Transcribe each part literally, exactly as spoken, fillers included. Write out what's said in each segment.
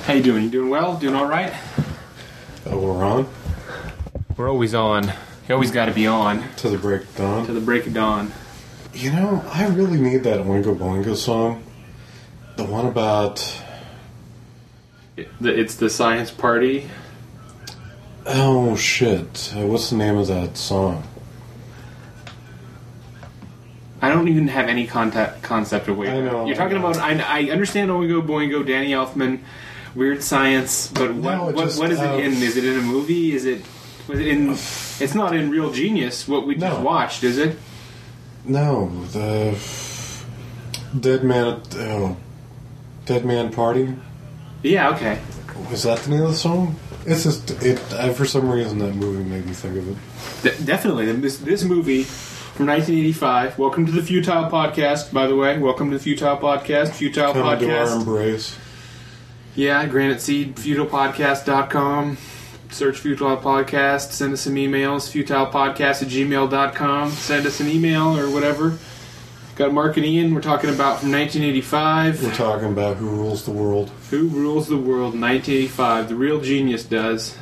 How you doing? You doing well? Doing all right? Oh, we're on? We're always on. You always got to be on. To the break of dawn? To the break of dawn. You know, I really need that Oingo Boingo song. The one about... It, the, it's the Science Party. Oh, shit. Uh, what's the name of that song? I don't even have any contact, concept of what I know. You're talking about... I, I understand Oingo Boingo, Danny Elfman, Weird Science, but what, No, what, just, what is uh, it in? Is it in a movie? Is it... Was it in... It's not in Real Genius, what we just No. watched, is it? No, the... Dead Man... Oh, Dead Man Party? Yeah, okay. Was that the name of the song? It's just... It, I, for some reason, that movie made me think of it. De- definitely. This, this movie from nineteen eighty-five. Welcome to the Futile Podcast, by the way. Welcome to the Futile Podcast. Futile Come Podcast. to our embrace. Yeah, Granite Seed, futile podcast dot com. Search Futile Podcast. Send us some emails. futilepodcast at gmail dot com. Send us an email or whatever. Got Mark and Ian. We're talking about from nineteen eighty-five. We're talking about Who Rules the World. Who Rules the World, nineteen eighty-five. The Real Genius does.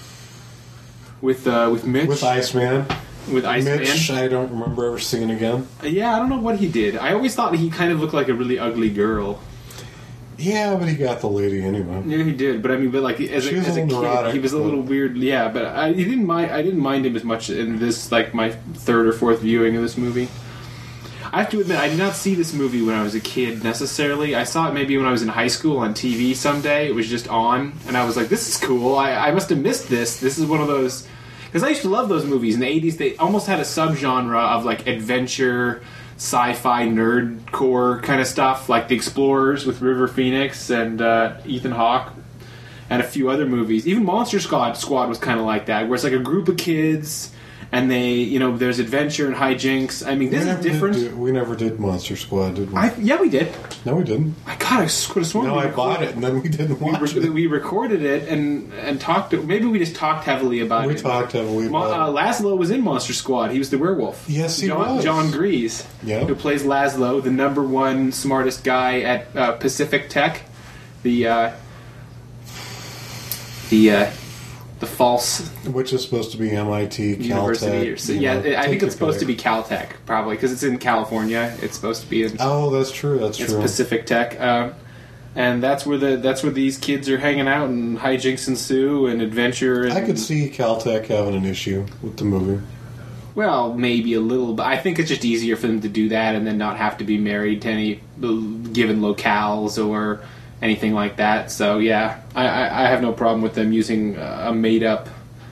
With uh, with Mitch. With Iceman. With Iceman. Mitch, I don't remember ever seeing again. Yeah, I don't know what he did. I always thought he kind of looked like a really ugly girl. Yeah, but he got the lady anyway. Yeah, he did. But I mean, but like as a, She was as a a little kid, neurotic, he was a little but- weird. Yeah, but I he didn't mind. I didn't mind him as much in this, like my third or fourth viewing of this movie. I have to admit, I did not see this movie when I was a kid necessarily. I saw it maybe when I was in high school on T V someday. It was just on, and I was like, "This is cool." I, I must have missed this. This is one of those, because I used to love those movies in the eighties. They almost had a subgenre of like adventure, sci-fi, nerdcore kind of stuff, like The Explorers with River Phoenix and uh, Ethan Hawke, and a few other movies. Even Monster Squad Squad was kind of like that, where it's like a group of kids. And they, you know, there's adventure and hijinks. I mean, this we is different. Did do, we never did Monster Squad, did we? I, yeah, we did. no, we didn't. I God, I could have sworn No, we I recorded bought it, and then we didn't We, watch re- it. we recorded it and and talked. Maybe we just talked heavily about We it. talked heavily Mo- about uh, Laszlo was in Monster Squad. He was the werewolf. Yes, he John, was. John Grease, Yeah. who plays Laszlo, the number one smartest guy at uh, Pacific Tech, the uh, the uh, the false Which is supposed to be M I T, university. Caltech. Or, so, you yeah, know, I take think your it's supposed pick. to be Caltech, probably, because it's in California. It's supposed to be in. Oh, that's true. That's It's true. Pacific Tech, um, and that's where the that's where these kids are hanging out, and hijinks ensue, and adventure. And, I could see Caltech having an issue with the movie. well, maybe a little, but I think it's just easier for them to do that and then not have to be married to any given locales or anything like that. So yeah, I, I, I have no problem with them using a made up.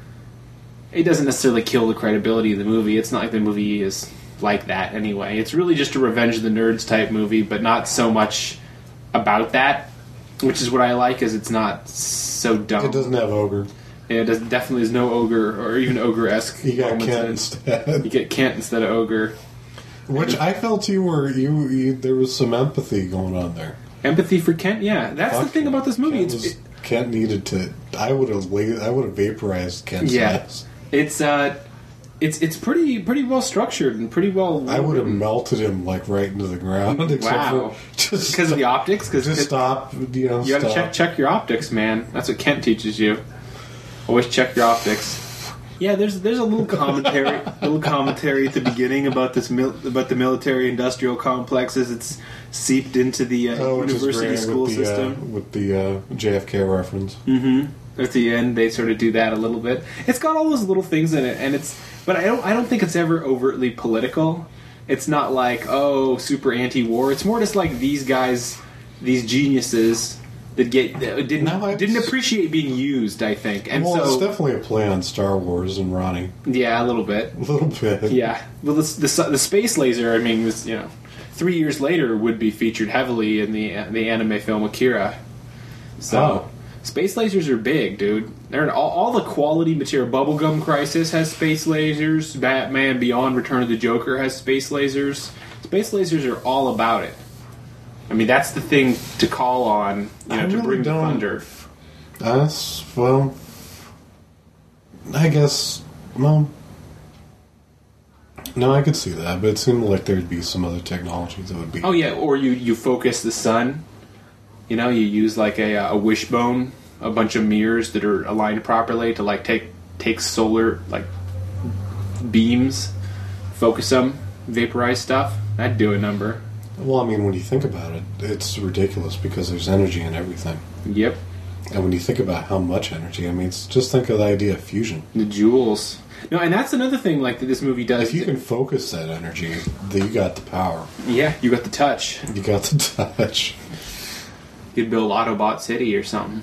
It doesn't necessarily kill the credibility of the movie. It's not like the movie is like that anyway. It's really just a Revenge of the Nerds type movie, but not so much about that, which is what I like, is it's not so dumb. It doesn't have ogre. Yeah, it does, definitely is no ogre, or even ogre-esque. You got moments in Kent it. instead. You get Kent instead of ogre. Which I felt you were you, you. There was some empathy going on there. Empathy for Kent, yeah. That's the Fuck thing yeah. about this movie. Kent, It's was, Kent needed to. I would have. I would have vaporized Kent's yeah, ass. it's uh, it's it's pretty pretty well structured and pretty well. I would have written. melted him like right into the ground. Except Wow. for just Because of the optics. Because just stop. You know, you got to stop. check check your optics, man. That's what Kent teaches you. Always check your optics. Yeah, there's there's a little commentary, little commentary at the beginning about this mil- about the military industrial complex as it's seeped into the uh, Oh, which is university great school with the, system. Uh, with the uh, J F K reference. Mm-hmm. At the end, they sort of do that a little bit. It's got all those little things in it, and it's. But I don't. I don't think it's ever overtly political. It's not like, oh, super anti-war. It's more just like these guys, these geniuses that get that didn't No, it's- didn't appreciate being used. I think, and well, it's so definitely a play on Star Wars and Ronnie. yeah, a little bit. A little bit. Yeah. Well, the, the the space laser. I mean, was, you know, three years later would be featured heavily in the the anime film Akira. So. Oh. Space lasers are big, dude. They're in all, all the quality material. Bubblegum Crisis has space lasers. Batman Beyond Return of the Joker has space lasers. Space lasers are all about it. I mean, that's the thing to call on, you know, I to really bring the don't- thunder. That's, well, I guess, well, no, I could see that, but it seemed like there'd be some other technology that would be. Oh yeah, or you you focus the sun You know, you use like a, a wishbone, a bunch of mirrors that are aligned properly to like take take solar like beams, focus them, vaporize stuff. That'd do a number. Well, I mean, when you think about it, it's ridiculous because there's energy in everything. Yep. And when you think about how much energy, I mean, it's, just think of the idea of fusion. The joules. No, and that's another thing like that this movie does. If you can focus that energy, then you got the power. Yeah, you got the touch. You got the touch. You'd build Autobot City or something.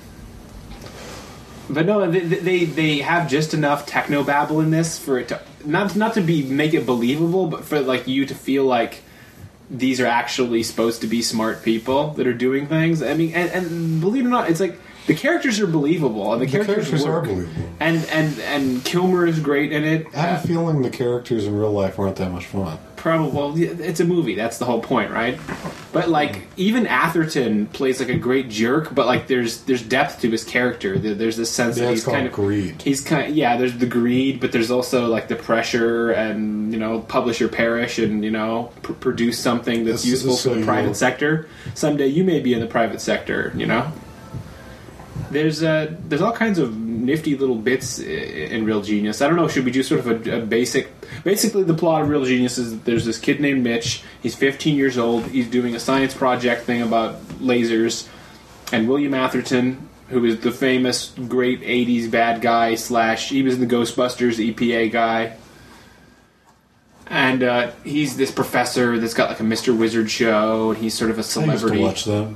But no, they, they they have just enough technobabble in this for it to not not to be make it believable, but for like you to feel like these are actually supposed to be smart people that are doing things. I mean, and, and believe it or not, it's like the characters are believable, and the, The characters, characters work. are believable. And and and Kilmer is great in it. I have a feeling the characters in real life weren't that much fun. Probably, well, it's a movie. That's the whole point, right? But like, even Atherton plays like a great jerk, but like, there's there's depth to his character. There- There's this sense Yeah, that it's he's called kind of greed. He's kind, of, yeah. There's the greed, but there's also like the pressure, and you know, publish or perish, and you know, pr- produce something that's This- useful this for the so private you- sector. Someday you may be in the private sector, you know. There's uh, there's all kinds of nifty little bits i- in Real Genius. I don't know. Should we do sort of a, a basic? Basically, the plot of Real Genius is that there's this kid named Mitch. He's fifteen years old. He's doing a science project thing about lasers, and William Atherton, who is the famous great eighties bad guy slash he was in the Ghostbusters E P A guy. And uh, he's this professor that's got like a Mister Wizard show, and he's sort of a I used to celebrity. watch them.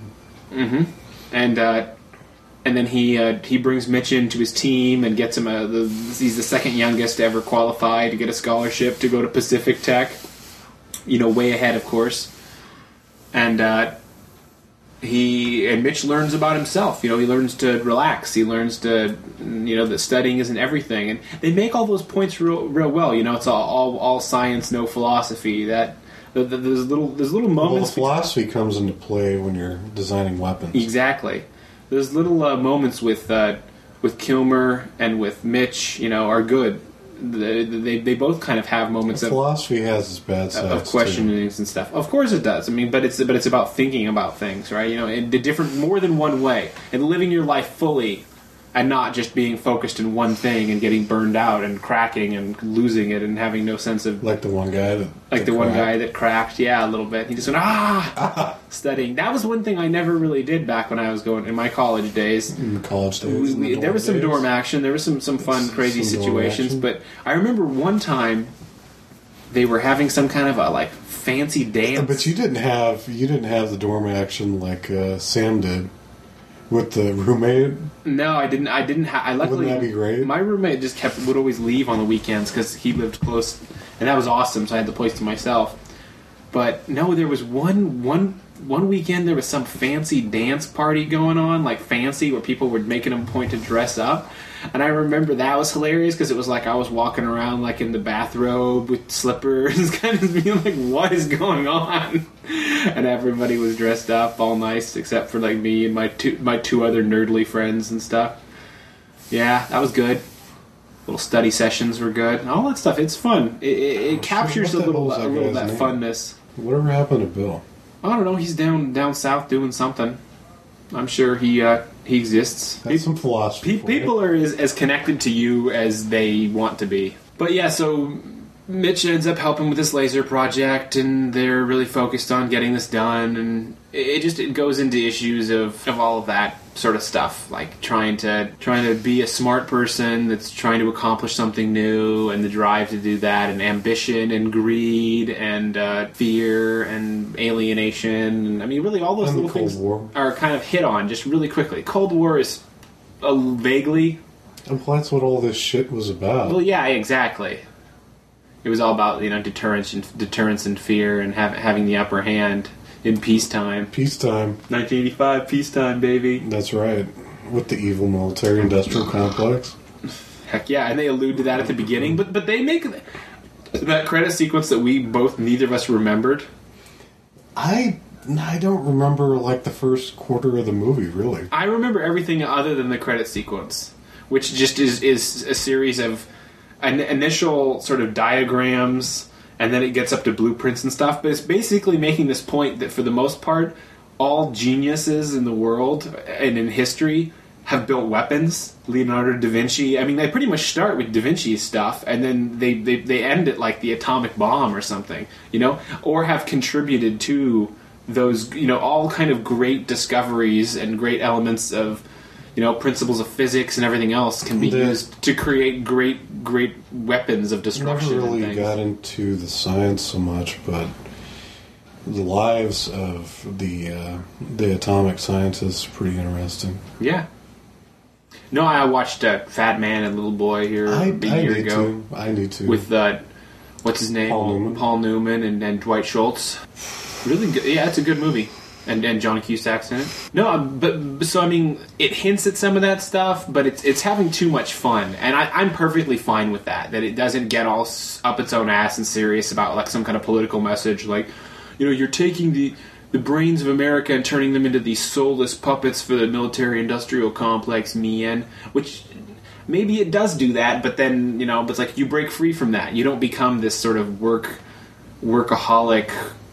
And uh, and then he uh, he brings Mitch into his team and gets him a. The, he's the second youngest to ever qualify to get a scholarship to go to Pacific Tech. You know, way ahead, of course. And uh, he and Mitch learns about himself. You know, he learns to relax. He learns to, you know, that studying isn't everything. And they make all those points real, real well. You know, it's all all, all science, no philosophy. That the, the, there's little there's little Well, the moments. philosophy comes into play when you're designing weapons. Exactly. Those little uh, moments with uh, with Kilmer and with Mitch, you know, are good. They they, they both kind of have moments of, Philosophy has its bad sides of questionings and stuff. Of course it does. I mean, but it's but it's about thinking about things, right? You know, in the different more than one way, and living your life fully, and not just being focused in one thing and getting burned out and cracking and losing it and having no sense of too. Like the one guy that like that the one cracked. guy that cracked, yeah, a little bit. He just went ah, studying. That was one thing I never really did back when I was going in my college days. in college days. We, in we, the there was some days. dorm action. There was some, some fun, Some- crazy some dorm situations. action. But I remember one time they were having some kind of a like fancy dance. But you didn't have you didn't have the dorm action like uh, Sam did with the roommate. No, I didn't. I didn't. Ha- I luckily Wouldn't that be great? My roommate just kept would always leave on the weekends because he lived close, and that was awesome. So I had the place to myself. But no, there was one one one weekend there was some fancy dance party going on, like fancy, where people were making them point to dress up. And I remember that was hilarious because it was like I was walking around like in the bathrobe with slippers, kind of being like, "What is going on?" And everybody was dressed up, all nice, except for like me and my two my two other nerdly friends and stuff. Yeah, that was good. Little study sessions were good, and all that stuff. It's fun. It, it, it captures a what the little hell's a that little guy's that name? funness. Whatever happened to Bill? I don't know. He's down down south doing something. I'm sure he uh, he exists. That's some philosophy. Pe- for you. people are as, as connected to you as they want to be. But yeah, so Mitch ends up helping with this laser project, and they're really focused on getting this done. And it, it just it goes into issues of, of all of that sort of stuff, like trying to trying to be a smart person that's trying to accomplish something new, and the drive to do that, and ambition, and greed, and uh, fear, and alienation. And, I mean, really, all those And the little Cold things War. are kind of hit on just really quickly. Cold War is uh, vaguely. And that's what all this shit was about. Well, yeah, exactly. It was all about, you know, deterrence and deterrence and fear, and have, having the upper hand in peacetime. Peacetime. nineteen eighty-five, peacetime, baby. That's right. With the evil military-industrial complex. Heck yeah, and they allude to that at the beginning, but but they make that credit sequence that we both, neither of us remembered. I I don't remember like the first quarter of the movie really. I remember everything other than the credit sequence, which just is is a series of an initial sort of diagrams, and then it gets up to blueprints and stuff. But it's basically making this point that for the most part, all geniuses in the world and in history have built weapons. Leonardo da Vinci. I mean, they pretty much start with Da Vinci's stuff, and then they, they, they end at like the atomic bomb or something, you know, or have contributed to those, you know, all kind of great discoveries and great elements of, you know, principles of physics and everything else can be the, used to create great, great weapons of destruction. Never really and got into the science so much, but the lives of the uh, the atomic scientists are pretty interesting. Yeah. No, I watched uh, Fat Man and Little Boy here I, a I year need ago. to. I need to. With, uh, what's his name? Paul Newman. Paul Newman and, and Dwight Schultz. Really good. Yeah, it's a good movie. And and John Cusack's in it. No, but so I mean, it hints at some of that stuff, but it's it's having too much fun, and I, I'm perfectly fine with that. That it doesn't get all up its own ass and serious about like some kind of political message, like, you know, you're taking the the brains of America and turning them into these soulless puppets for the military-industrial complex, man. Which maybe it does do that, but then, you know, but it's like you break free from that. You don't become this sort of work workaholic,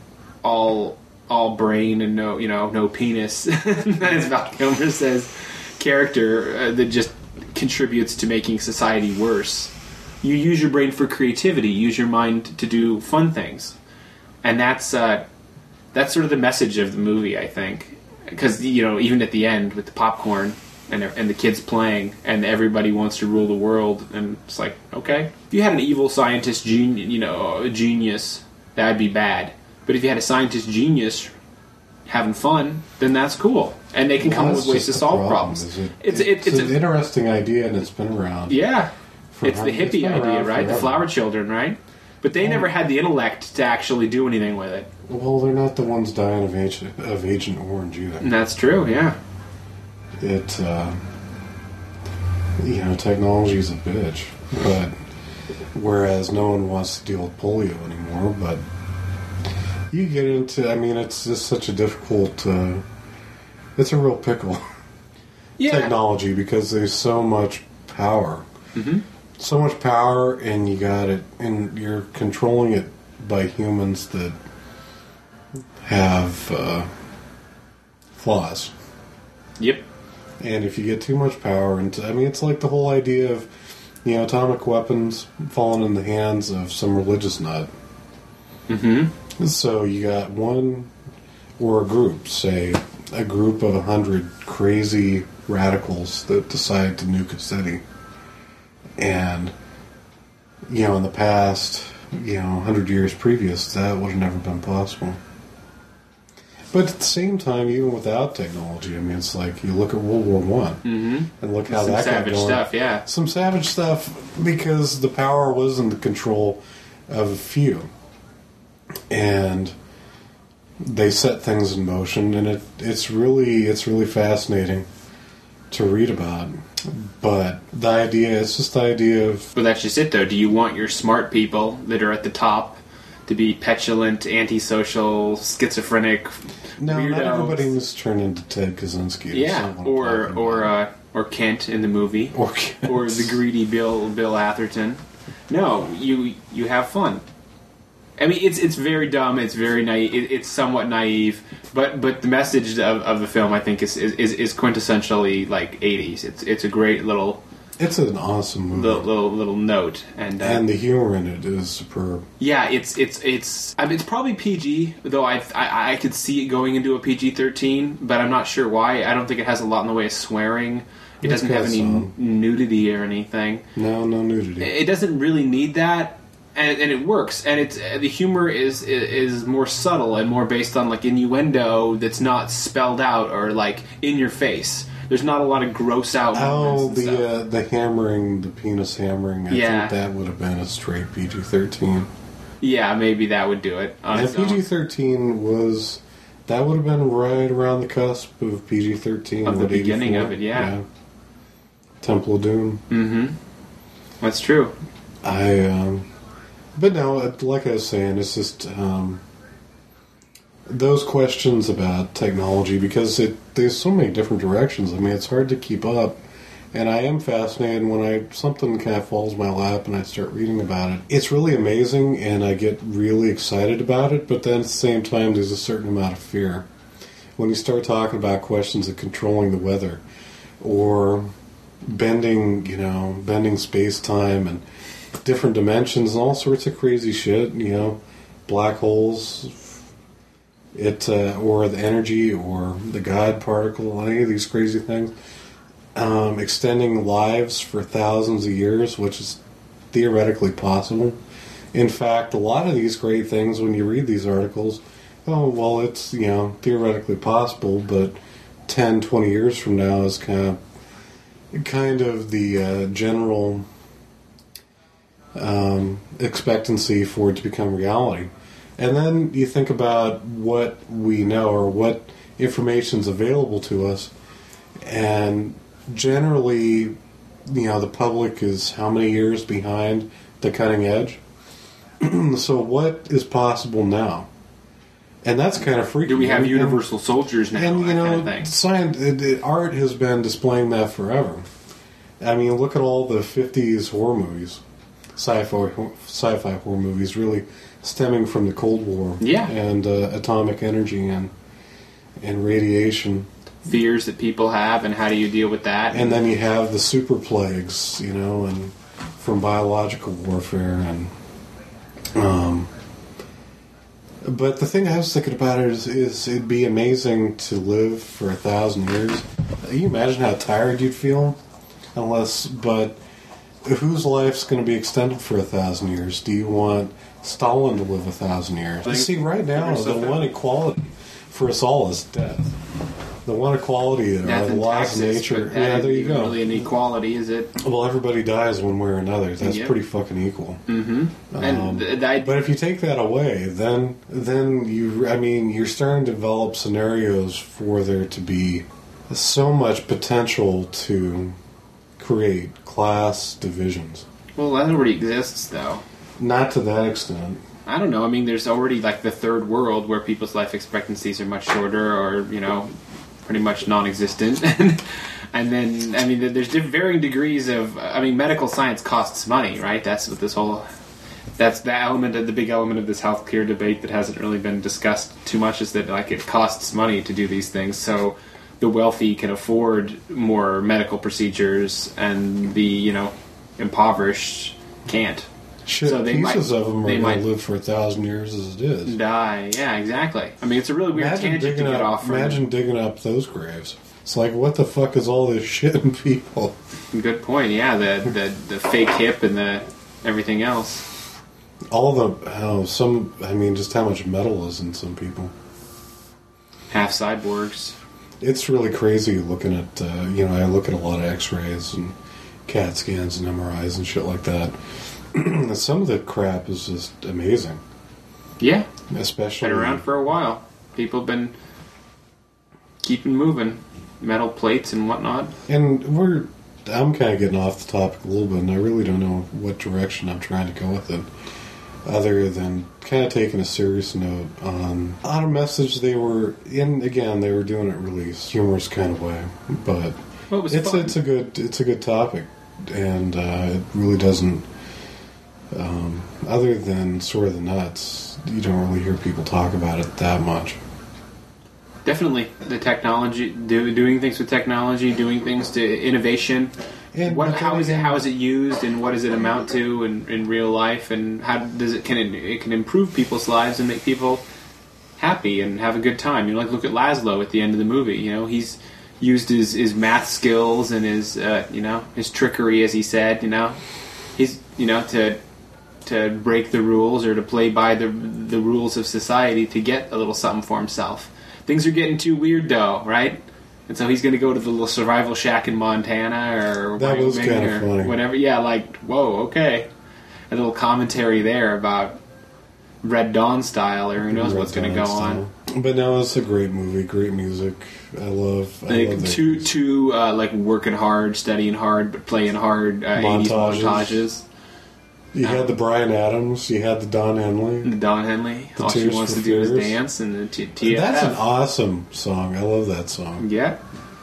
all. all brain and no, you know, no penis, as Val Kilmer says, character uh, that just contributes to making society worse. You use your brain for creativity, use your mind to do fun things, and that's uh, that's sort of the message of the movie, I think. Because, you know, even at the end with the popcorn and and the kids playing, and everybody wants to rule the world, and it's like, okay, if you had an evil scientist, gen- you know, a genius, that'd be bad. But if you had a scientist genius having fun, then that's cool. And they can well, come up with ways to solve problem, problems. It? It's, it, it, it's, it's an a, interesting idea, and it's been around. Yeah. It's the hippie it's idea, right? Forever. The flower children, right? But they well, never had the intellect to actually do anything with it. Well, they're not the ones dying of Agent, of Agent Orange either. And that's true, yeah. It, uh, you know, technology's a bitch. But, whereas no one wants to deal with polio anymore, but you get into, I mean, it's just such a difficult, uh, it's a real pickle. Yeah. Technology, because there's so much power. Mm-hmm. So much power, and you got it, and you're controlling it by humans that have uh, flaws. Yep. And if you get too much power, into, I mean, it's like the whole idea of, you know, atomic weapons falling in the hands of some religious nut. Mm-hmm. So you got one, or a group, say, a group of a hundred crazy radicals that decide to nuke a city. And, you know, in the past, you know, a hundred years previous, that would have never been possible. But at the same time, even without technology, I mean, it's like you look at World War One, mm-hmm. and look how Some that got savage going. stuff, yeah. Some savage stuff, because the power was in the control of a few, and they set things in motion, and it it's really it's really fascinating to read about. But the idea, it's just the idea of... But that's just it, though. Do you want your smart people that are at the top to be petulant, antisocial, schizophrenic No, weirdos? not everybody needs to turn into Ted Kaczynski. Yeah, or or uh, or Kent in the movie, or Kent. or the greedy Bill Bill Atherton. No, you you have fun. I mean, it's it's very dumb. It's very naive. It, it's somewhat naive, but but the message of, of the film, I think, is, is is quintessentially like eighties. It's it's a great little. It's an awesome movie. Little little, little note, and uh, and the humor in it is superb. Yeah, it's it's it's. I mean, it's probably P G, though I, I I could see it going into a P G thirteen, but I'm not sure why. I don't think it has a lot in the way of swearing. It doesn't have any some. nudity or anything. No, no nudity. It doesn't really need that. And, and it works, and it's the humor is is more subtle and more based on like innuendo that's not spelled out or like in your face. There's not a lot of gross out. Oh, and the stuff. uh, the hammering, the penis hammering. I Yeah. think that would have been a straight P G thirteen. Yeah, maybe that would do it. On And its own. P G thirteen was that would have been right around the cusp of P G thirteen Of the what, beginning eighty-four? of it, yeah. yeah. Temple of Doom. Mm-hmm. That's true. I. Um, But no, like I was saying, it's just um, those questions about technology, because it there's so many different directions. I mean, it's hard to keep up, and I am fascinated when I something kind of falls in my lap and I start reading about it. It's really amazing, and I get really excited about it. But then at the same time, there's a certain amount of fear, when you start talking about questions of controlling the weather or bending, you know, bending space-time and different dimensions and all sorts of crazy shit, you know, black holes, it uh, or the energy or the God particle, any of these crazy things, um, extending lives for thousands of years, which is theoretically possible. In fact, a lot of these great things, when you read these articles, oh, well, it's, you know, theoretically possible, but ten, twenty years from now is kind of, kind of the uh, general um, expectancy for it to become reality. And then you think about what we know or what information's available to us, and generally, you know, the public is how many years behind the cutting edge? So what is possible now? And that's kind of freaky. Do we have and, universal soldiers now? And, you that know, kind of thing? science, it, it, art has been displaying that forever. I mean, look at all the fifties horror movies, sci-fi, sci-fi horror movies, really stemming from the Cold War. Yeah. And uh, atomic energy and and radiation. Fears that people have, and how do you deal with that? And then you have the super plagues, you know, and from biological warfare. And um, but the thing I was thinking about is, is it'd be amazing to live for a thousand years. Can you imagine how tired you'd feel? Unless, but whose life's going to be extended for a thousand years? Do you want Stalin to live a thousand years? You see, right now, the one equality for us all is death. The one equality that are the laws of nature. Yeah, there you go. Really an equality, is it? Well, everybody dies one way or another. That's Yep. pretty fucking equal. Mm-hmm. Um, and th- th- but if you take that away, then then you, I mean, you're starting to develop scenarios for there to be so much potential to create class divisions. well, that already exists, though. Not to that extent. I don't know. I mean, there's already like the third world where people's life expectancies are much shorter, or you know, pretty much non-existent. And then, I mean, there's diff- varying degrees of. I mean, medical science costs money, right? That's what this whole. That's the element of the big element of this healthcare debate that hasn't really been discussed too much. Is that like it costs money to do these things, so the wealthy can afford more medical procedures, and the you know impoverished can't. Shit, So they pieces might- of them are they going might- to live for a thousand years as it is. Die. Yeah, exactly. I mean, it's a really weird Imagine tangent to digging get up, off from. imagine digging up those graves. It's like, what the fuck is all this shit in people? Good point. Yeah, the the the fake hip and the everything else. All the, oh, some, I mean, just how much metal is in some people. Half cyborgs. It's really crazy looking at, uh, you know, I look at a lot of x-rays and CAT scans and M R Is and shit like that. Some of the crap is just amazing. Yeah, Especially... been around for a while. People have been keeping moving. Metal plates and whatnot. And we're, I'm kind of getting off the topic a little bit, and I really don't know what direction I'm trying to go with it, other than kind of taking a serious note on on a message they were in. Again, they were doing it really humorous kind of way, but Well, it was it's fun. it's a good it's a good topic, and uh, it really doesn't. Um, other than sort of the nuts, you don't really hear people talk about it that much. Definitely, the technology, do, doing things with technology, doing things to innovation. And What, but how then is it? again- How is it used, and what does it amount to in, in real life? And how does it can it, it can improve people's lives and make people happy and have a good time? You know, like look at Laszlo at the end of the movie. You know, he's used his, his math skills and his uh, you know his trickery, as he said. You know, he's you know to to break the rules or to play by the the rules of society to get a little something for himself. Things are getting too weird, though, right? And so he's going to go to the little survival shack in Montana or That was Wyoming kinda or funny. whatever. Yeah, like, whoa, okay. A little commentary there about Red Dawn style, or who knows Red what's going to Dawn go on. style. But no, it's a great movie, great music. I love. I Like love two, that. two, uh, like working hard, studying hard, but playing hard uh, eighties Montages. montages. You had the Bryan Adams. You had the Don Henley. The Don Henley. The All she Tears wants for to do is Fears. dance, and the T- T F F. That's an awesome song. I love that song. Yeah,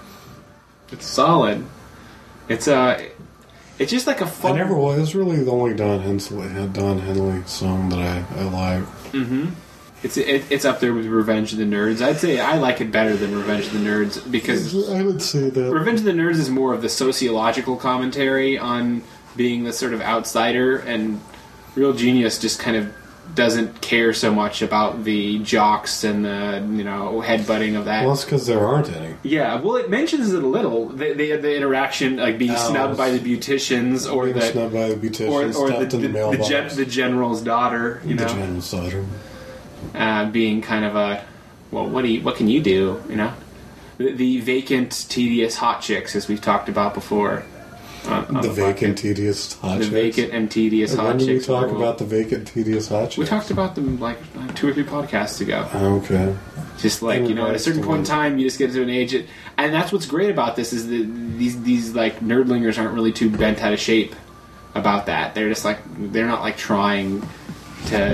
it's solid. It's uh, it's just like a fun. I never was. It was really the only Don Hensley, Don Henley song that I, I like. Mm-hmm. It's it, it's up there with Revenge of the Nerds. I'd say I like it better than Revenge of the Nerds because I would say that Revenge of the Nerds is more of the sociological commentary on being the sort of outsider, and Real Genius just kind of doesn't care so much about the jocks and the, you know, headbutting of that. Well, it's because there aren't any. Yeah, well, it mentions it a little. The, the, the interaction, like being Oh, snubbed by the beauticians, or being the snubbed by the beauticians, or, or stuffed the, in the the, mailbox. the, gen, the general's daughter, you The know, general's daughter. uh, being kind of a, well, what do you, what can you do, you know? The, the vacant, tedious hot chicks, as we've talked about before. On, on The the vacant, podcast. tedious hot The chicks. vacant and tedious hot When did we chicks. talk Well, about the vacant, tedious hot chicks? We talked about them like uh, two or three podcasts ago. Okay. Just like, you know, at a certain point in time, you just get to an age, it, and that's what's great about this is that these these like nerdlingers aren't really too bent out of shape about that. They're just like they're not like trying to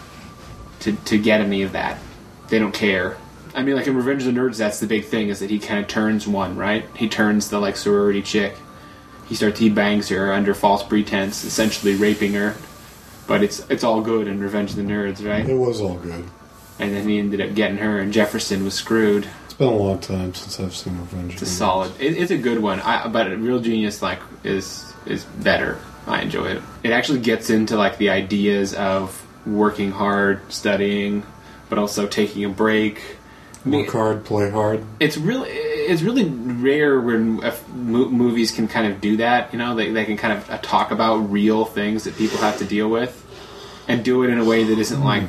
to to get any of that. They don't care. I mean, like in Revenge of the Nerds, that's the big thing is that he kind of turns one, right? He turns the like sorority chick. He starts he bangs her under false pretense, essentially raping her. But it's it's all good in Revenge of the Nerds, right? It was all good. And then he ended up getting her, and Jefferson was screwed. It's been a long time since I've seen Revenge. It's a solid. It, it's a good one. I, but Real Genius like is is better. I enjoy it. It actually gets into like the ideas of working hard, studying, but also taking a break. Work hard, play hard. It's really it's really rare when uh, mo- movies can kind of do that. You know, they they can kind of uh, talk about real things that people have to deal with, and do it in a way that isn't like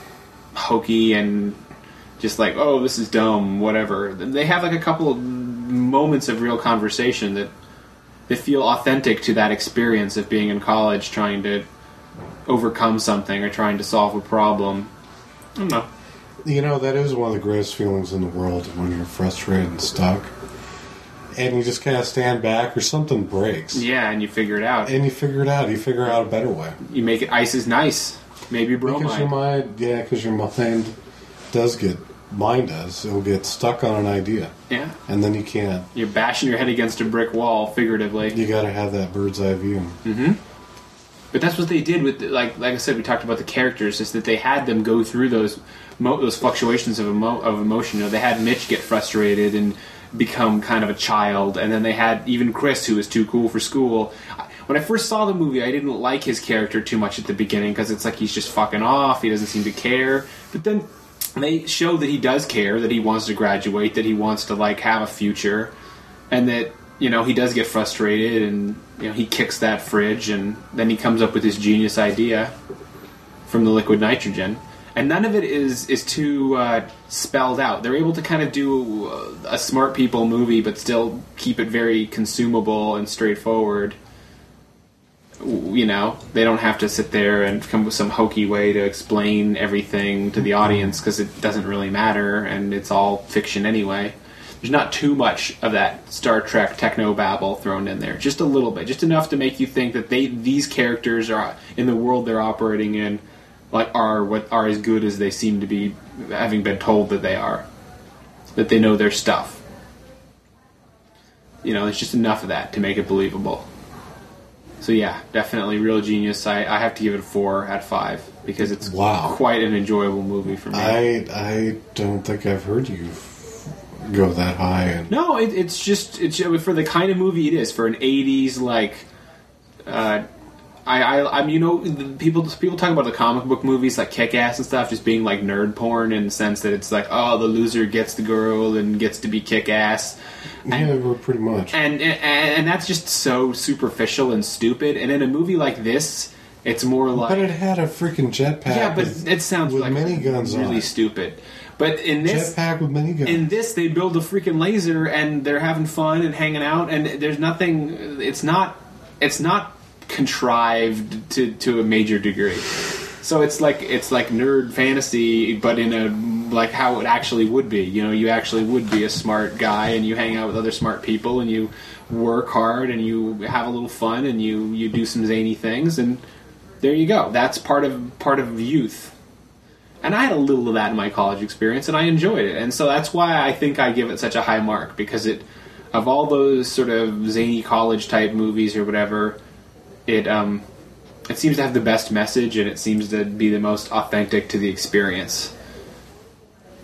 hokey and just like, oh, this is dumb, whatever. They have like a couple of moments of real conversation that that feel authentic to that experience of being in college, trying to overcome something or trying to solve a problem. I don't know. You know, that is one of the greatest feelings in the world when you're frustrated and stuck. And you just kind of stand back or something breaks. Yeah, and you figure it out. And you figure it out. You figure out a better way. You make it ice is nice. Maybe bromide. Because your mind, yeah, because your mind does get, mine does, it'll get stuck on an idea. Yeah. And then you can't. You're bashing your head against a brick wall, figuratively. You gotta have that bird's eye view. Mm-hmm. But that's what they did with, like like I said, we talked about the characters, is that they had them go through those mo- those fluctuations of, emo- of emotion. You know, they had Mitch get frustrated and become kind of a child, and then they had even Chris, who was too cool for school. When I first saw the movie, I didn't like his character too much at the beginning, because it's like he's just fucking off, he doesn't seem to care. But then they show that he does care, that he wants to graduate, that he wants to, like, have a future, and that, you know, he does get frustrated, and, you know, he kicks that fridge, and then he comes up with this genius idea from the liquid nitrogen. And none of it is is too uh, spelled out. They're able to kind of do a smart people movie, but still keep it very consumable and straightforward. You know, they don't have to sit there and come with some hokey way to explain everything to the audience, because it doesn't really matter, and it's all fiction anyway. There's not too much of that Star Trek techno-babble thrown in there. Just a little bit. Just enough to make you think that they these characters are, in the world they're operating in, like are what are as good as they seem to be, having been told that they are. That they know their stuff. You know, there's just enough of that to make it believable. So yeah, definitely Real Genius. I, I have to give it a four out of five, because it's Wow. quite an enjoyable movie for me. I I don't think I've heard you go that high. And No, it, it's just it's for the kind of movie it is, for an eighties like. Uh, I, I, I'm, you know, the people people talk about the comic book movies like Kick-Ass and stuff just being like nerd porn, in the sense that it's like, oh, the loser gets the girl and gets to be Kick-Ass. yeah, we're pretty much. And, and and that's just so superficial and stupid. And in a movie like this, it's more like. But it had a freaking jetpack. Yeah, but with, it sounds with like many guns really on it. stupid. But in this, Jetpack with many guns. in this, they build a freaking laser and they're having fun and hanging out, and there's nothing. It's not. It's not contrived to to a major degree. So it's like it's like nerd fantasy, but in a like how it actually would be. You know, you actually would be a smart guy, and you hang out with other smart people, and you work hard, and you have a little fun, and you you do some zany things, and there you go. That's part of part of youth. And I had a little of that in my college experience, and I enjoyed it. And so that's why I think I give it such a high mark, because it, of all those sort of zany college type movies or whatever, it um, it seems to have the best message, and it seems to be the most authentic to the experience.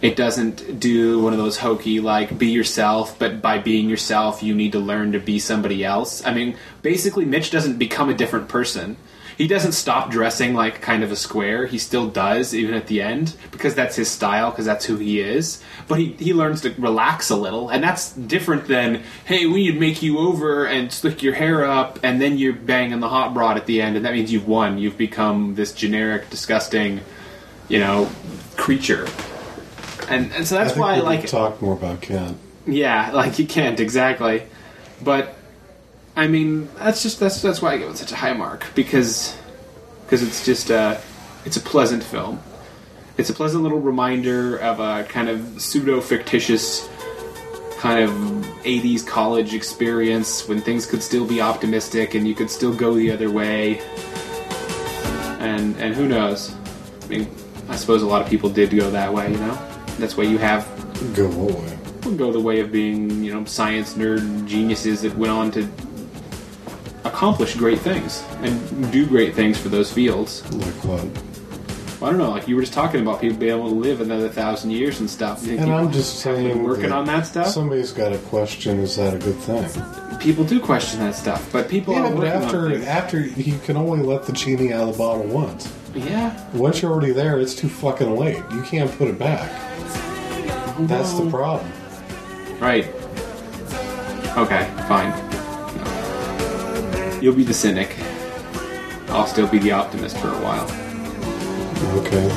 It doesn't do one of those hokey, like, be yourself, but by being yourself, you need to learn to be somebody else. I mean, basically, Mitch doesn't become a different person. He doesn't stop dressing like kind of a square. He still does, even at the end, because that's his style, because that's who he is. But he, he learns to relax a little, and that's different than, hey, we need to make you over and slick your hair up, and then you're banging the hot rod at the end, and that means you've won. You've become this generic, disgusting, you know, creature. And, and so that's I think why, we like... could talk more about Kent. Yeah, like, you can't, exactly. But... I mean, that's just that's that's why I give it such a high mark, because because it's just a it's a pleasant film. It's a pleasant little reminder of a kind of pseudo fictitious kind of eighties college experience when things could still be optimistic and you could still go the other way. And and who knows? I mean, I suppose a lot of people did go that way. You know, that's why you have Go what way? go the way of being, you know, science nerd geniuses that went on to accomplish great things and do great things for those fields. Like what? Well, I don't know, like you were just talking about people being able to live another thousand years and stuff. You think And I'm people just have been saying working that on that stuff. Somebody's got to question, is that a good thing? People do question that stuff, but people Yeah, are but working after on things. after you can only let the genie out of the bottle once. Yeah. Once you're already there, it's too fucking late. You can't put it back. That's the problem. Right. Okay, fine. You'll be the cynic. I'll still be the optimist for a while. Okay.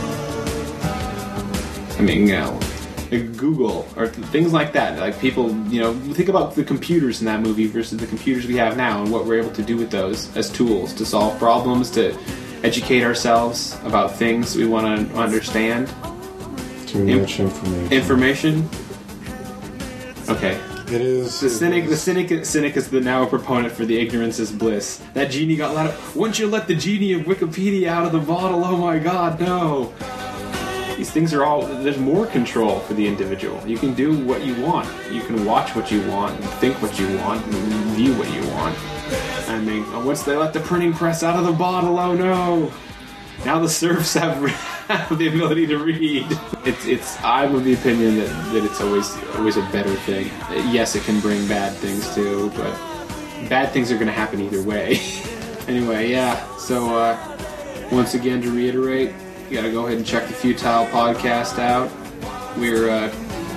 I mean, you know, like Google or th- things like that. Like people, you know, think about the computers in that movie versus the computers we have now and what we're able to do with those as tools to solve problems, to educate ourselves about things we want to understand. Too Im- much information. Information. Okay. It is. The it cynic, the is. cynic, cynic is the now a proponent for the ignorance is bliss. That genie got let out. Once you let the genie of Wikipedia out of the bottle, oh my god, no! These things are all. There's more control for the individual. You can do what you want. You can watch what you want, and think what you want, and view what you want. I mean, once they let the printing press out of the bottle, oh no! Now the serfs have, have the ability to read. It's it's. I'm of the opinion that, that it's always always a better thing. Yes, it can bring bad things too, but bad things are going to happen either way. Anyway, yeah. So uh, once again, to reiterate, you got to go ahead and check the Futile Podcast out. We're uh,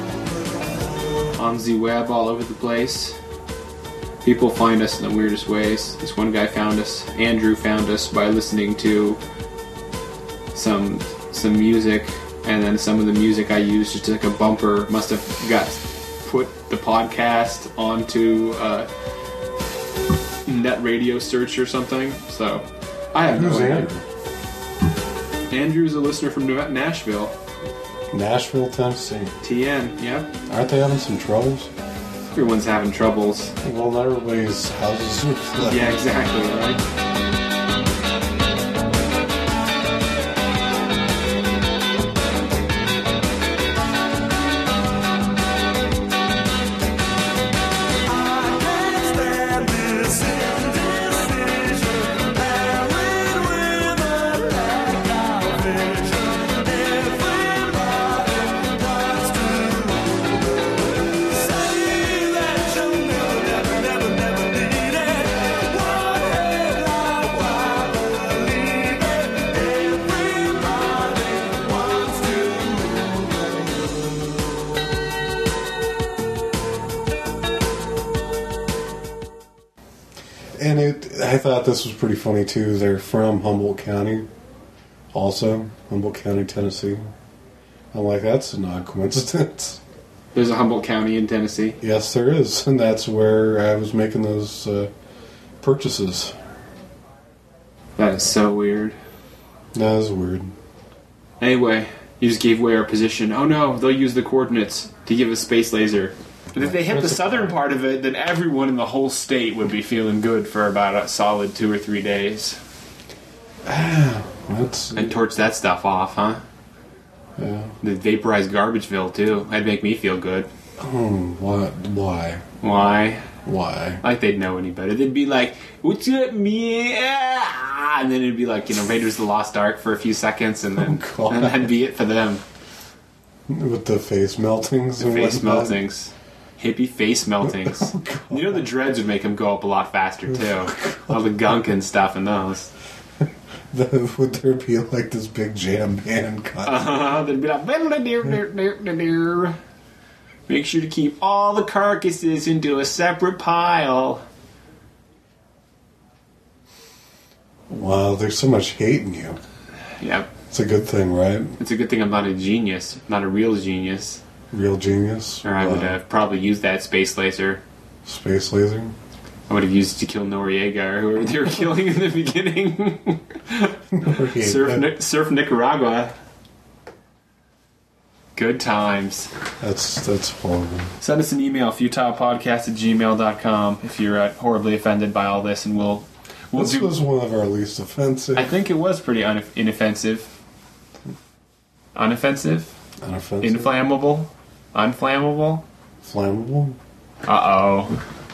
on the web all over the place. People find us in the weirdest ways. This one guy found us. Andrew found us by listening to some some music, and then some of the music I used just like a bumper must have got put the podcast onto uh, net radio search or something. So I have no Who's idea. Andrew? Andrew's a listener from New- Nashville. Nashville, Tennessee. T N, yep. Aren't they having some troubles? Everyone's having troubles. Well, everybody's houses are flooded. Yeah, exactly, right? And it, I thought this was pretty funny too. They're from Humboldt County, also Humboldt County, Tennessee. I'm like, that's an odd coincidence. There's a Humboldt County in Tennessee. Yes, there is, and that's where I was making those uh, purchases. That is so weird. That is weird. Anyway, you just gave away our position. Oh no, they'll use the coordinates to give us space laser. And if they hit the southern part of it, then everyone in the whole state would be feeling good for about a solid two or three days. That's And torch that stuff off, huh? yeah. The vaporized Garbageville, too. That'd make me feel good. Hmm. What? Why? Why? Why? Like they'd know any better. They'd be like, what's up, me? Ah! And then it'd be like, you know, Raiders of the Lost Ark for a few seconds, and then, Oh, God. and that'd be it for them. With the face meltings and Face whatnot. meltings. Hippie face meltings. Oh, God. You know the dreads would make them go up a lot faster, too. All the gunk and stuff in those. The, would there be like this big jam band cut? Uh-huh. They'd be like... Make sure to keep all the carcasses into a separate pile. Wow, there's so much hate in you. Yep. It's a good thing, right? It's a good thing I'm not a genius. Not a real genius. Real genius. Or I would Wow. have probably used that space laser. Space laser. I would have used it to kill Noriega or whoever they were killing in the beginning. Okay, Surf, that- Ni- Surf Nicaragua. Good times. that's that's horrible. Send us an email, futilepodcast at gmail dot com, if you're uh, horribly offended by all this, and we'll we'll This do. was one of our least offensive. I think it was pretty un- inoffensive. Unoffensive? Unoffensive. Inflammable? Unflammable? Flammable. Uh oh.